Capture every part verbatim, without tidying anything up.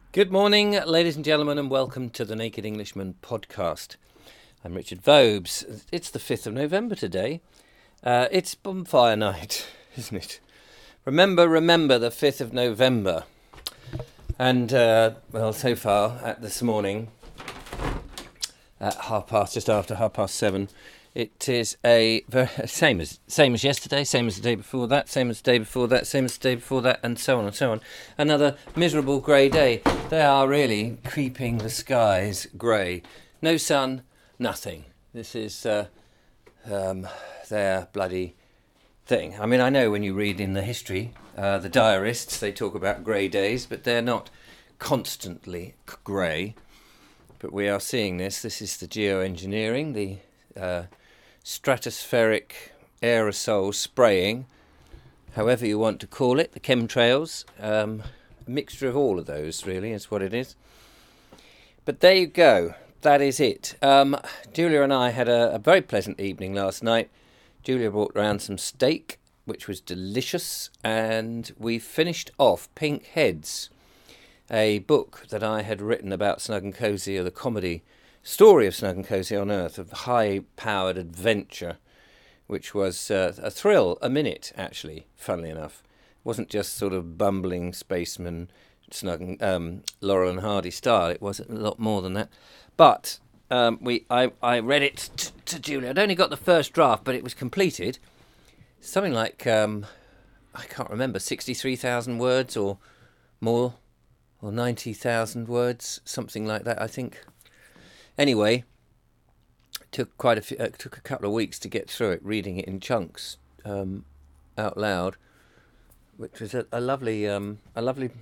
Good morning, ladies and gentlemen, and welcome to the Naked Englishman podcast. I'm Richard Vobes. It's the fifth of November today. Uh, it's bonfire night, isn't it? Remember, remember the fifth of November. And, uh, well, so far, at this morning, at half past, just after half past seven, it is a very, same as same as yesterday, same as the day before that, same as the day before that, same as the day before that, and so on and so on. Another miserable grey day. They are really creeping the skies grey. No sun, nothing. This is uh, um, their bloody thing. I mean, I know when you read in the history, uh, the diarists, they talk about grey days, but they're not constantly grey. But we are seeing this. This is the geoengineering, the uh, stratospheric aerosol spraying, however you want to call it, the chemtrails, um, a mixture of all of those really is what it is. But there you go, that is it. Um, Julia and I had a, a very pleasant evening last night. Julia brought round some steak, which was delicious, and we finished off Pink Heads, a book that I had written about Snug and Cozy, or the comedy story of Snug and Cozy on Earth, of high-powered adventure, which was uh, a thrill a minute, actually, funnily enough. It wasn't just sort of bumbling spaceman, Snug and, um, Laurel and Hardy style. It was a lot more than that. But um, we, I, I read it t- to Julia. I'd only got the first draft, but it was completed. Something like, um, I can't remember, sixty-three thousand words or more, or ninety thousand words, something like that, I think. Anyway, it took quite a few, uh, took a couple of weeks to get through it, reading it in chunks, um, out loud, which was a, a lovely, um, a lovely,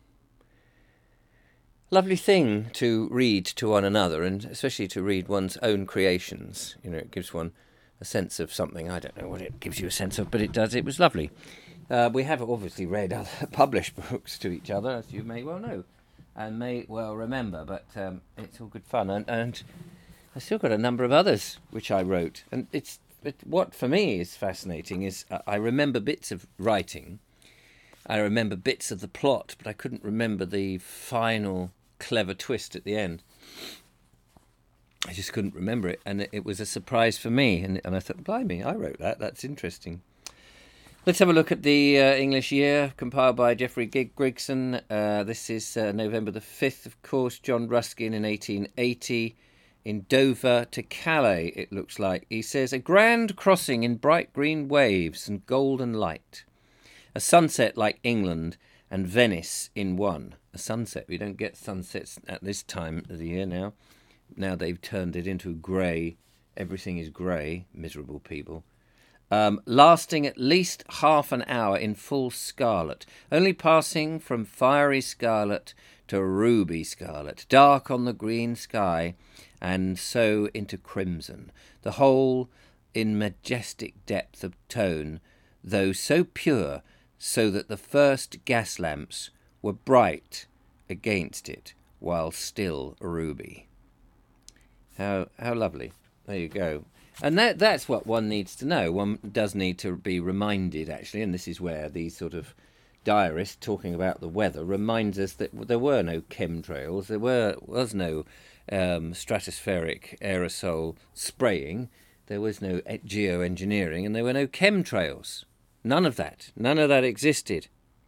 lovely thing to read to one another, and especially to read one's own creations. You know, it gives one a sense of something. I don't know what it gives you a sense of, but it does. It was lovely. Uh, we have obviously read other published books to each other, as you may well know, and may well remember, but um, it's all good fun. And, and I still got a number of others which I wrote. And it's it, what for me is fascinating is uh, I remember bits of writing, I remember bits of the plot, but I couldn't remember the final clever twist at the end. I just couldn't remember it, and it, it was a surprise for me. And, and I thought, blimey, I wrote that, that's interesting. Let's have a look at the uh, English year, compiled by Geoffrey Gig- Grigson. Uh, this is uh, November the fifth, of course. John Ruskin in eighteen eighty, in Dover to Calais, it looks like. He says, a grand crossing in bright green waves and golden light. A sunset like England and Venice in one. A sunset. We don't get sunsets at this time of the year now. Now they've turned it into grey. Everything is grey. Miserable people. Um, lasting at least half an hour in full scarlet, only passing from fiery scarlet to ruby scarlet, dark on the green sky, and so into crimson, the whole in majestic depth of tone, though so pure, so that the first gas lamps were bright against it, while still ruby. How how lovely. There you go. And that that's what one needs to know. One does need to be reminded, actually, and this is where these sort of diarists talking about the weather reminds us that there were no chemtrails, there were was no um, stratospheric aerosol spraying, there was no geoengineering, and there were no chemtrails. None of that. None of that existed.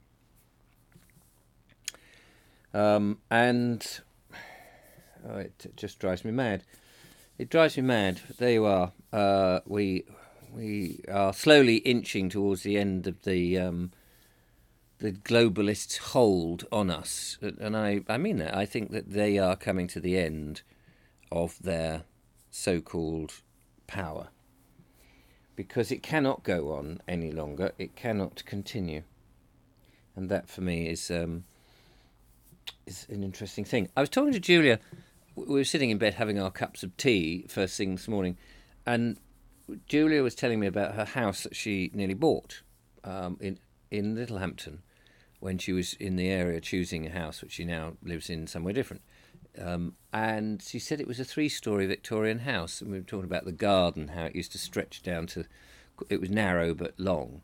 Um, and oh, it just drives me mad. It drives me mad. There you are. Uh, we we are slowly inching towards the end of the um, the globalists' hold on us, and I, I mean that. I think that they are coming to the end of their so-called power, because it cannot go on any longer. It cannot continue, and that for me is um, is an interesting thing. I was talking to Julia. We were sitting in bed having our cups of tea first thing this morning, and Julia was telling me about her house that she nearly bought um, in in Littlehampton when she was in the area choosing a house, which she now lives in somewhere different. Um, and she said it was a three-storey Victorian house, and we were talking about the garden, how it used to stretch down to, it was narrow but long,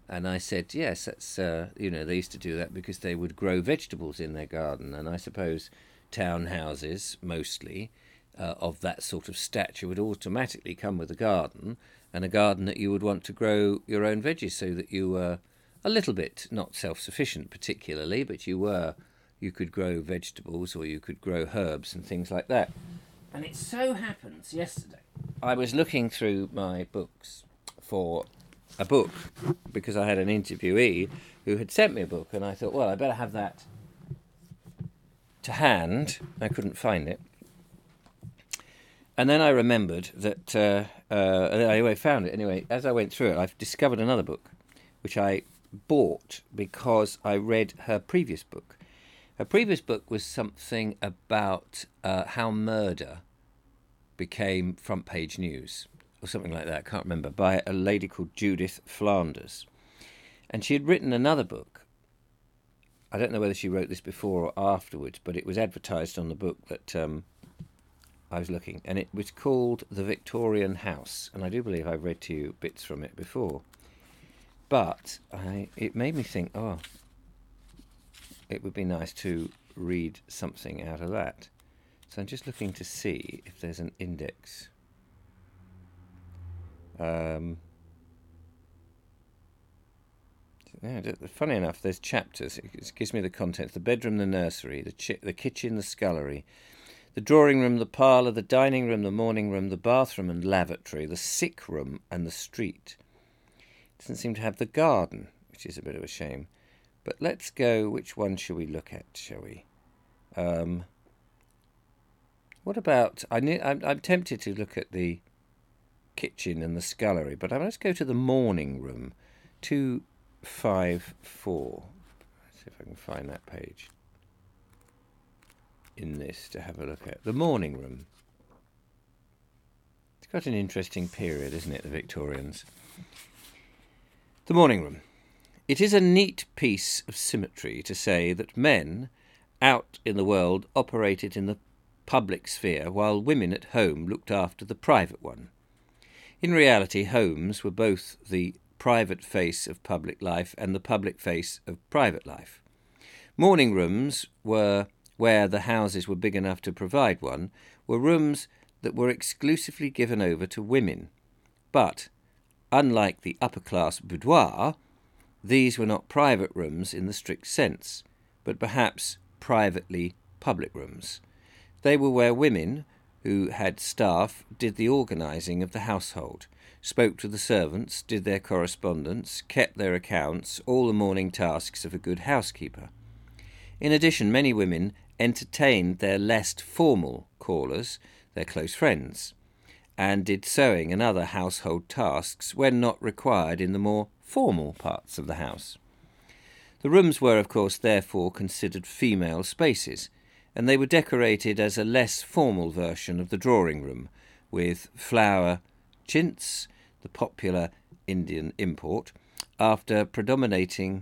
And I said, yes, that's, uh, you know, they used to do that because they would grow vegetables in their garden. And I suppose townhouses, mostly, uh, of that sort of stature would automatically come with a garden, and a garden that you would want to grow your own veggies so that you were a little bit, not self-sufficient particularly, but you were, you could grow vegetables or you could grow herbs and things like that. And it so happens, yesterday, I was looking through my books for a book because I had an interviewee who had sent me a book, and I thought, well, I better have that to hand. I couldn't find it. And then I remembered that, uh, uh, anyway, I found it. Anyway, as I went through it, I've discovered another book, which I bought because I read her previous book. Her previous book was something about uh, how murder became front page news, or something like that, I can't remember, by a lady called Judith Flanders. And she had written another book. I don't know whether she wrote this before or afterwards, but it was advertised on the book that um, I was looking, and it was called The Victorian House, and I do believe I've read to you bits from it before. But I, it made me think, oh, it would be nice to read something out of that. So I'm just looking to see if there's an index. Um, yeah, funny enough, there's chapters. It gives me the contents: the bedroom, the nursery, the chi- the kitchen, the scullery, the drawing room, the parlour, the dining room, the morning room, the bathroom and lavatory, the sick room and the street. It doesn't seem to have the garden, which is a bit of a shame. But let's go, which one shall we look at, shall we? Um, what about, I ne- I'm, I'm tempted to look at the kitchen and the scullery, but let's go to the morning room, two five four. Let's see if I can find that page in this to have a look at. The morning room. It's got an interesting period, isn't it, the Victorians? The morning room. It is a neat piece of symmetry to say that men out in the world operated in the public sphere while women at home looked after the private one. In reality, homes were both the private face of public life and the public face of private life. Morning rooms were, where the houses were big enough to provide one, were rooms that were exclusively given over to women. But, unlike the upper-class boudoir, these were not private rooms in the strict sense, but perhaps privately public rooms. They were where women, who had staff, did the organising of the household, spoke to the servants, did their correspondence, kept their accounts, all the morning tasks of a good housekeeper. In addition, many women entertained their less formal callers, their close friends, and did sewing and other household tasks when not required in the more formal parts of the house. The rooms were, of course, therefore considered female spaces, and they were decorated as a less formal version of the drawing room, with flower chintz, the popular Indian import, after predominating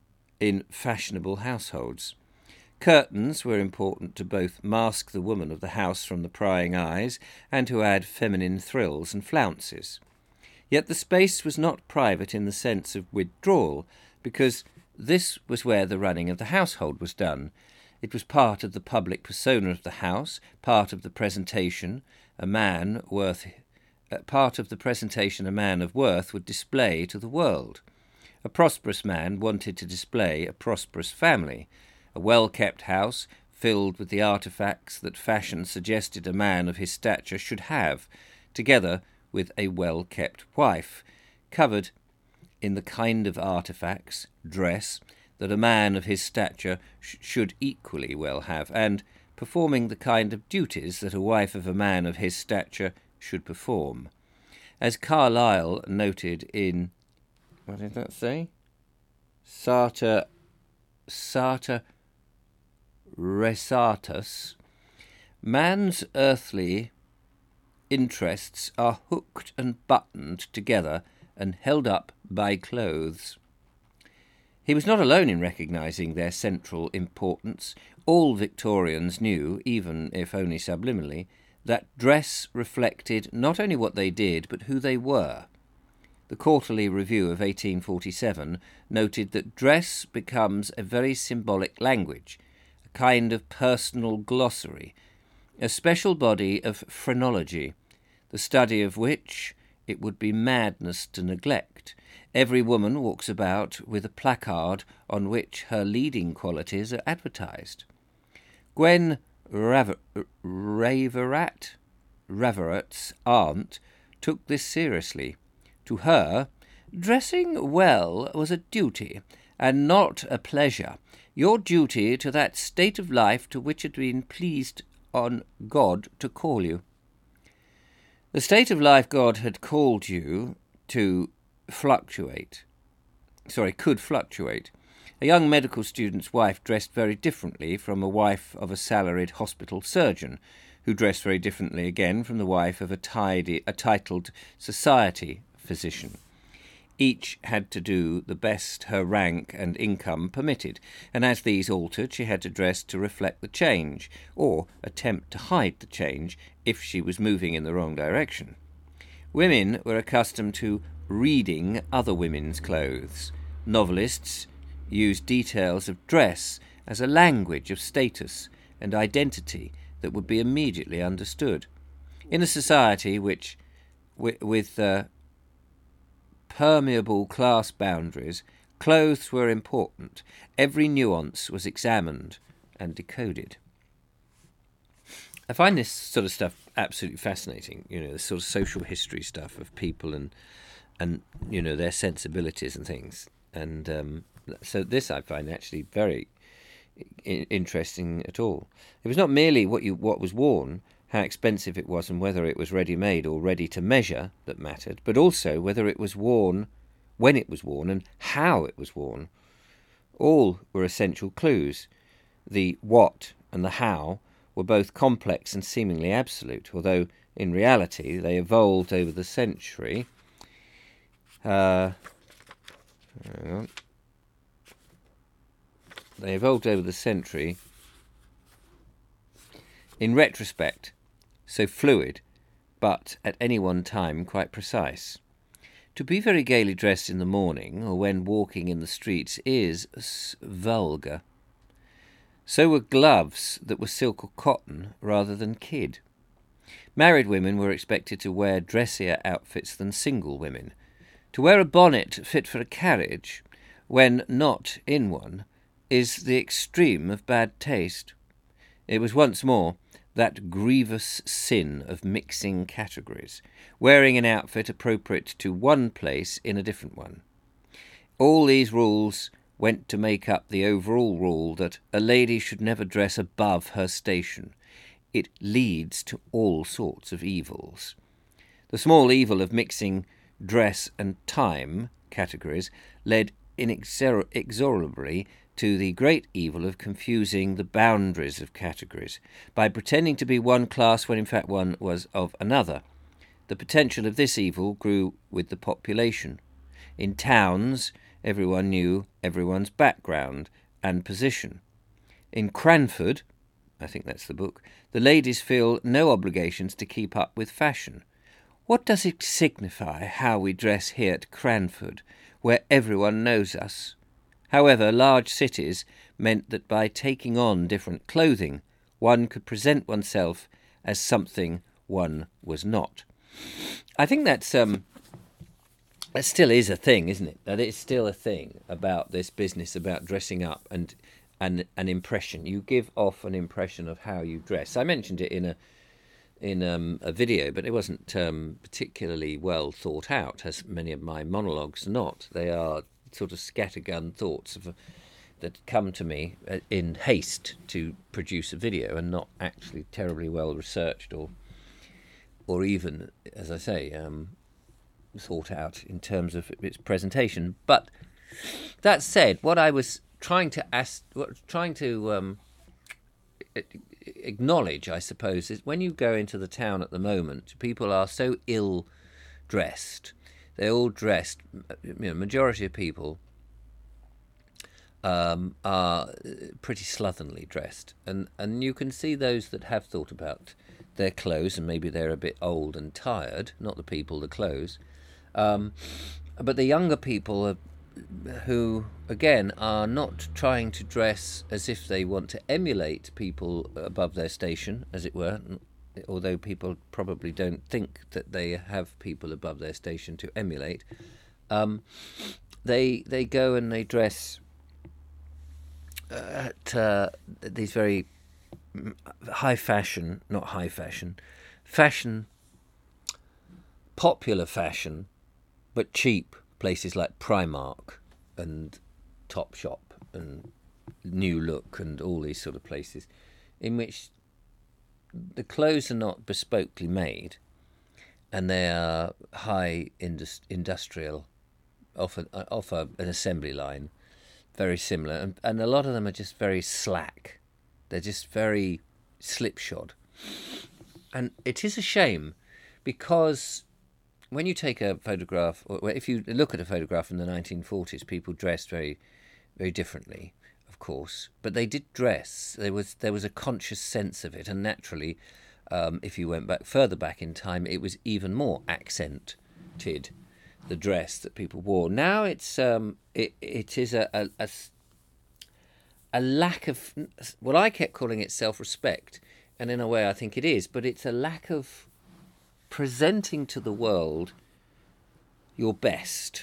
in fashionable households. Curtains were important to both mask the woman of the house from the prying eyes and to add feminine thrills and flounces. Yet the space was not private in the sense of withdrawal, because this was where the running of the household was done. It was part of the public persona of the house, part of the presentation a man worth, uh, part of the presentation a man of worth would display to the world. A prosperous man wanted to display a prosperous family. A well-kept house, filled with the artefacts that fashion suggested a man of his stature should have, together with a well-kept wife, covered in the kind of artefacts, dress, that a man of his stature sh- should equally well have, and performing the kind of duties that a wife of a man of his stature should perform. As Carlyle noted in, what did that say? Sartor, Sartor Resartus, man's earthly interests are hooked and buttoned together and held up by clothes. He was not alone in recognising their central importance. All Victorians knew, even if only subliminally, that dress reflected not only what they did, but who they were. the Quarterly Review of eighteen forty-seven noted that dress becomes a very symbolic language, a kind of personal glossary, a special body of phrenology, the study of which it would be madness to neglect. Every woman walks about with a placard on which her leading qualities are advertised. Gwen Raver- Raverat, Raverat's aunt took this seriously. To her, dressing well was a duty, and not a pleasure, your duty to that state of life to which it had been pleased on God to call you. The state of life God had called you to fluctuate, sorry, could fluctuate. A young medical student's wife dressed very differently from a wife of a salaried hospital surgeon, who dressed very differently again from the wife of a, tidy, a titled society physician. Each had to do the best her rank and income permitted, and as these altered, she had to dress to reflect the change, or attempt to hide the change if she was moving in the wrong direction. Women were accustomed to reading other women's clothes. Novelists used details of dress as a language of status and identity that would be immediately understood. In a society which, with, with uh, permeable class boundaries, clothes were important. Every nuance was examined and decoded. I find this sort of stuff absolutely fascinating, you know, the sort of social history stuff of people and, and you know, their sensibilities and things. And um, so this I find actually very I- interesting at all. It was not merely what you what was worn, how expensive it was and whether it was ready-made or ready to measure that mattered, but also whether it was worn, when it was worn, and how it was worn. All were essential clues. The what and the how were both complex and seemingly absolute, although in reality they evolved over the century. Uh, hang on. They evolved over the century in retrospect, so fluid, but at any one time quite precise. To be very gaily dressed in the morning or when walking in the streets is s- vulgar. So were gloves that were silk or cotton rather than kid. Married women were expected to wear dressier outfits than single women. To wear a bonnet fit for a carriage, when not in one, is the extreme of bad taste. It was once more that grievous sin of mixing categories, wearing an outfit appropriate to one place in a different one. All these rules went to make up the overall rule that a lady should never dress above her station. It leads to all sorts of evils. The small evil of mixing dress and time categories led inexorably to the great evil of confusing the boundaries of categories by pretending to be one class when in fact one was of another. The potential of this evil grew with the population. In towns, everyone knew everyone's background and position. In Cranford, I think that's the book, the ladies feel no obligations to keep up with fashion. What does it signify how we dress here at Cranford, where everyone knows us? However, large cities meant that by taking on different clothing, one could present oneself as something one was not. I think that's um, that still is a thing, isn't it? That it's still a thing about this business about dressing up and and an impression. You give off an impression of how you dress. I mentioned it in a in um, a video, but it wasn't um, particularly well thought out, as many of my monologues are not. They are sort of scattergun thoughts of, that come to me in haste to produce a video and not actually terribly well researched or or even, as I say, um, thought out in terms of its presentation. But that said, what I was trying to ask, what, trying to um, acknowledge, I suppose, is when you go into the town at the moment, people are so ill dressed. They're all dressed, you know, majority of people um, are pretty slovenly dressed. And, and you can see those that have thought about their clothes, and maybe they're a bit old and tired, not the people, the clothes, Um, but the younger people are, who, again, are not trying to dress as if they want to emulate people above their station, as it were, although people probably don't think that they have people above their station to emulate. Um, they they go and they dress at uh, these very high fashion, not high fashion, fashion, popular fashion, but cheap places like Primark and Topshop and New Look and all these sort of places, in which the clothes are not bespokely made, and they are high indus- industrial, off, a, off a, an assembly line, very similar, and, and a lot of them are just very slack. They're just very slipshod. And it is a shame, because when you take a photograph, or if you look at a photograph in the nineteen forties, people dressed very, very differently, of course. But they did dress. There was there was a conscious sense of it, and naturally, um, if you went back further back in time, it was even more accented, the dress that people wore. Now it's um, it it is a a, a a lack of, well, I kept calling it self-respect, and in a way I think it is, but it's a lack of presenting to the world your best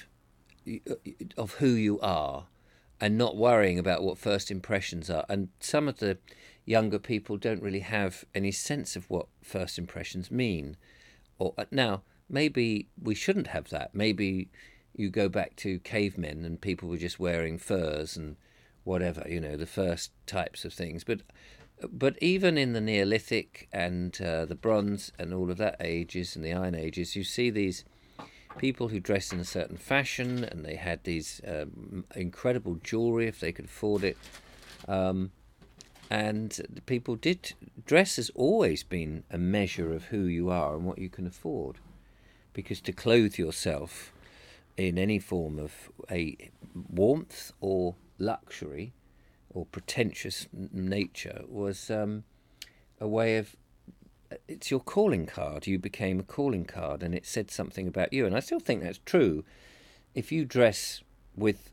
of who you are, and not worrying about what first impressions are. And some of the younger people don't really have any sense of what first impressions mean. Or now, maybe we shouldn't have that. Maybe you go back to cavemen and people were just wearing furs and whatever, you know, the first types of things. But but even in the Neolithic and uh, the Bronze and all of that ages and the Iron Ages, you see these people who dressed in a certain fashion, and they had these um, incredible jewellery if they could afford it. Um, and people did, dress has always been a measure of who you are and what you can afford. Because to clothe yourself in any form of a warmth or luxury or pretentious nature was um, a way of, it's your calling card. You became a calling card, and it said something about you. And I still think that's true. If you dress with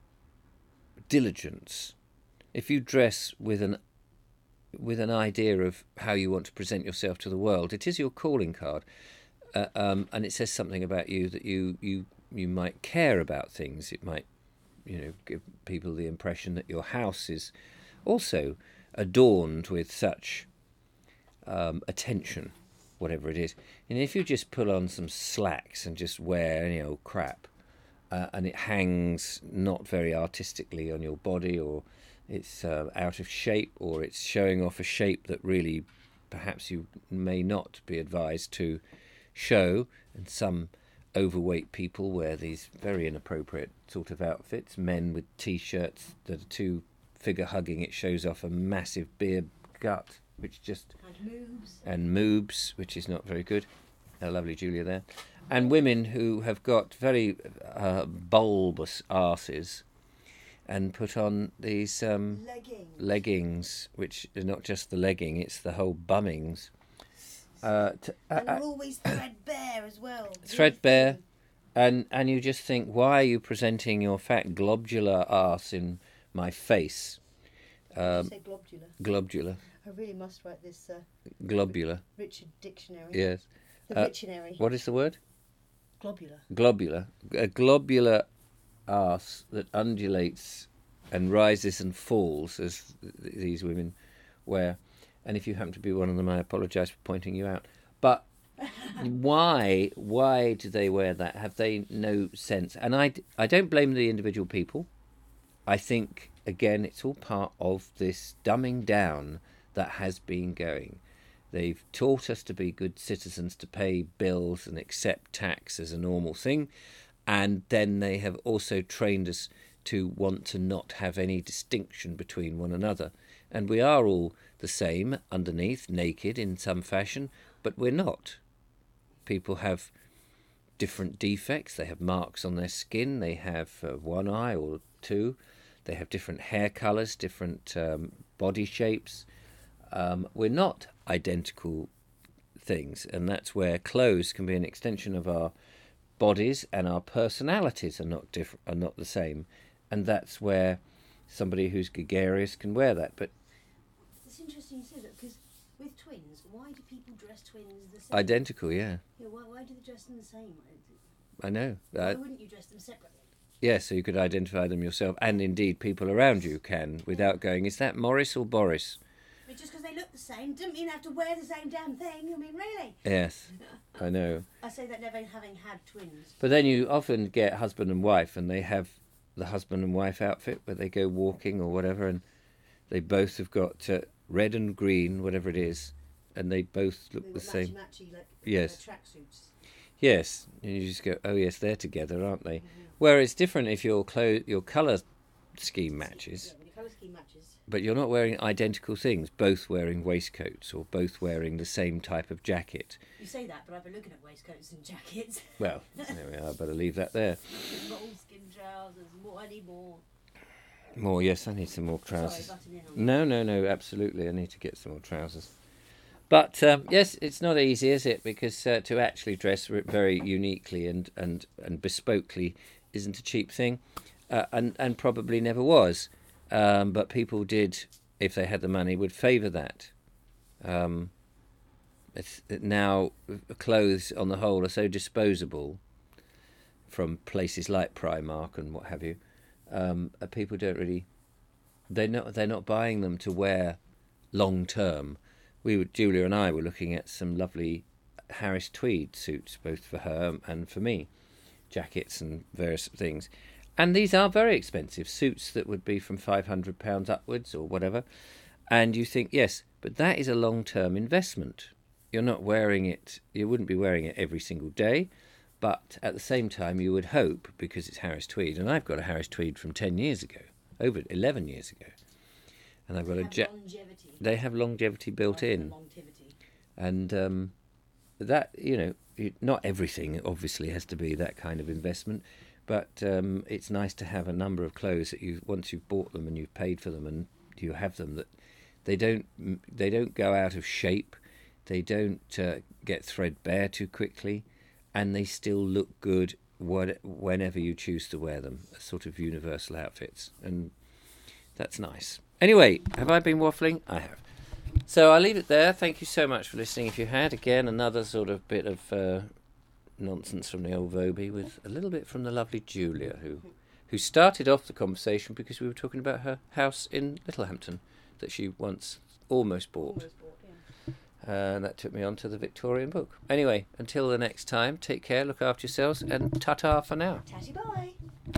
diligence, if you dress with an with an idea of how you want to present yourself to the world, it is your calling card, uh, um, and it says something about you, that you you you might care about things. It might, you know, give people the impression that your house is also adorned with such um, attention, whatever it is. And if you just pull on some slacks and just wear any old crap, uh, and it hangs not very artistically on your body, or it's uh, out of shape, or it's showing off a shape that really perhaps you may not be advised to show, and some overweight people wear these very inappropriate sort of outfits, men with t-shirts that are too figure-hugging. It shows off a massive beer gut, which just... And moobs. And moobs, which is not very good. A lovely Julia there. And women who have got very uh, bulbous arses and put on these um, leggings. leggings, which is not just the legging, it's the whole bummings. Uh, to, uh, and they're always threadbare as well. Threadbare, and and you just think, why are you presenting your fat globular arse in my face? Um, say globular. Globular. I really must write this. Uh, globular. Richard Dictionary. Yes. The uh, Dictionary. What is the word? Globular. Globular. A globular arse that undulates and rises and falls, as th- these women wear. And if you happen to be one of them, I apologise for pointing you out. But why why do they wear that? Have they no sense? And I, I don't blame the individual people. I think, again, it's all part of this dumbing down that has been going. They've taught us to be good citizens, to pay bills and accept tax as a normal thing. And then they have also trained us to want to not have any distinction between one another. And we are all the same underneath, naked in some fashion, but we're not. People have different defects. They have marks on their skin. They have uh, one eye or two. They have different hair colours, different um, body shapes. Um, we're not identical things, and that's where clothes can be an extension of our bodies and our personalities are not diff- are not the same, and that's where somebody who's gregarious can wear that. But It's interesting you say that, because with twins, why do people dress twins the same? identical, yeah, Yeah, why, why do they dress them the same? I know. Why Uh, wouldn't you dress them separately? yeah, so you could identify them yourself, and indeed people around you can, without going, is that Morris or Boris? I mean, just because they look the same doesn't mean they have to wear the same damn thing. I mean, really? Yes, I know. I say that never having had twins. But then you often get husband and wife, and they have the husband and wife outfit where they go walking or whatever, and they both have got uh, red and green, whatever it is, and they both look They've the got same. matchy-matchy, like, Yes. uh, tracksuits. Yes, and you just go, oh yes, they're together, aren't they? Mhm. Where it's different if your clo- your colour scheme matches, Yeah, when your colour scheme matches. but you're not wearing identical things, both wearing waistcoats or both wearing the same type of jacket. You say that, but I've been looking at waistcoats and jackets. Well, there we are, I better leave that there. Moleskin trousers. More, I need more. More, yes, I need some more Sorry, trousers. butting in on No, no, no, absolutely. I need to get some more trousers. But um, yes, it's not easy, is it? Because uh, to actually dress r- very uniquely and, and, and bespokely isn't a cheap thing, uh, and, and probably never was. Um, but people did, if they had the money, would favour that. Um, it's, now, clothes on the whole are so disposable from places like Primark and what have you. Um, uh, people don't really, they're not, they're not buying them to wear long term. We were, Julia and I were looking at some lovely Harris tweed suits, both for her and for me, jackets and various things. And these are very expensive suits that would be from five hundred pounds upwards or whatever. And you think, yes, but that is a long-term investment. You're not wearing it, you wouldn't be wearing it every single day, but at the same time you would hope, because it's Harris tweed, and I've got a Harris tweed from ten years ago, over eleven years ago. And I've got They a have ja- longevity. they have longevity built rather in. than longevity. And um, that, you know, it, not everything obviously has to be that kind of investment, but um, it's nice to have a number of clothes that you, once you've bought them and you've paid for them and you have them, that they don't they don't go out of shape, they don't uh, get threadbare too quickly, and they still look good what, whenever you choose to wear them. Sort of universal outfits, and that's nice. Anyway, have I been waffling? I have. So I'll leave it there. Thank you so much for listening. If you had, again, another sort of bit of uh, nonsense from the old Voby with a little bit from the lovely Julia, who who started off the conversation because we were talking about her house in Littlehampton that she once almost bought. Almost bought, yeah. Uh, and that took me on to the Victorian book. Anyway, until the next time, take care, look after yourselves, and ta-ta for now. Tatty bye.